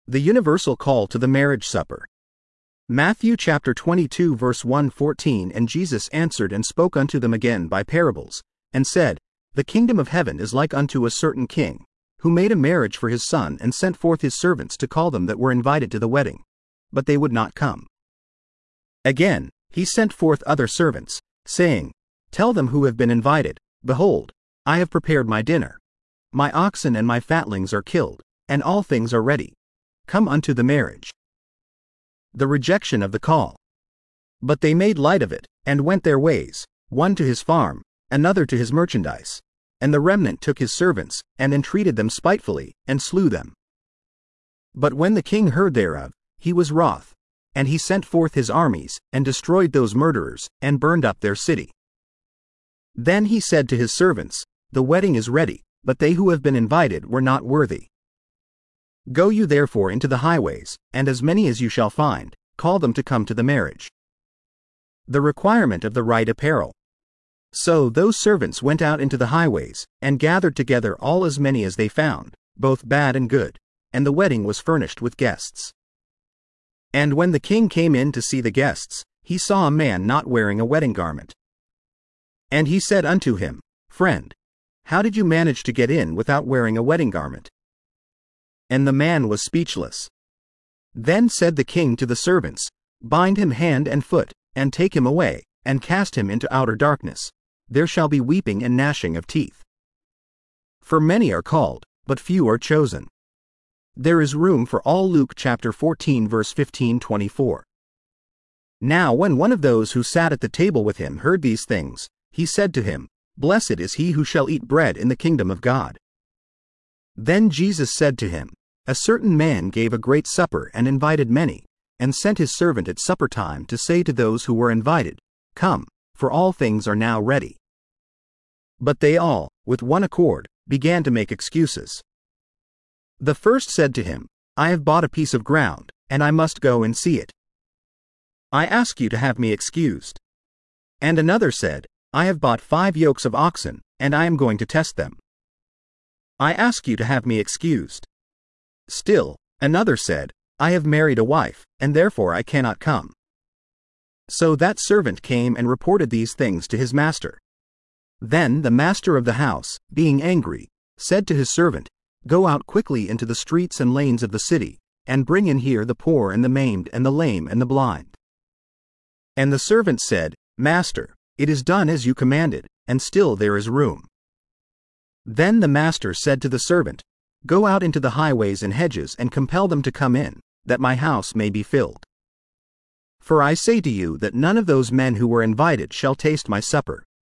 The universal call to the marriage supper. Matthew chapter 22 verse 1-14 And Jesus answered and spoke unto them again by parables, and said, The kingdom of heaven is like unto a certain king, who made a marriage for his son, and sent forth his servants to call them that were invited to the wedding. But they would not come. Again, he sent forth other servants, saying, Tell them who have been invited, Behold, I have prepared my dinner. My oxen and my fatlings are killed, and all things are ready. Come unto the marriage. The rejection of the call. But they made light of it, and went their ways, one to his farm, another to his merchandise. And the remnant took his servants, and entreated them spitefully, and slew them. But when the king heard thereof, he was wroth, and he sent forth his armies, and destroyed those murderers, and burned up their city. Then he said to his servants, The wedding is ready, but they who have been invited were not worthy. Go you therefore into the highways, and as many as you shall find, call them to come to the marriage. The requirement of the right apparel. So those servants went out into the highways, and gathered together all as many as they found, both bad and good, and the wedding was furnished with guests. And when the king came in to see the guests, he saw a man not wearing a wedding garment. And he said unto him, Friend, how did you manage to get in without wearing a wedding garment? And the man was speechless. Then said the king to the servants, Bind him hand and foot, and take him away, and cast him into outer darkness. There shall be weeping and gnashing of teeth. For many are called, but few are chosen. There is room for all. Luke chapter 14 verse 15-24. Now when one of those who sat at the table with him heard these things, he said to him, Blessed is he who shall eat bread in the kingdom of God. Then Jesus said to him, A certain man gave a great supper and invited many, and sent his servant at supper time to say to those who were invited, Come, for all things are now ready. But they all, with one accord, began to make excuses. The first said to him, I have bought a piece of ground, and I must go and see it. I ask you to have me excused. And another said, I have bought 5 yokes of oxen, and I am going to test them. I ask you to have me excused. Still, another said, I have married a wife, and therefore I cannot come. So that servant came and reported these things to his master. Then the master of the house, being angry, said to his servant, Go out quickly into the streets and lanes of the city, and bring in here the poor and the maimed and the lame and the blind. And the servant said, Master, it is done as you commanded, and still there is room. Then the master said to the servant, Go out into the highways and hedges and compel them to come in, that my house may be filled. For I say to you that none of those men who were invited shall taste my supper.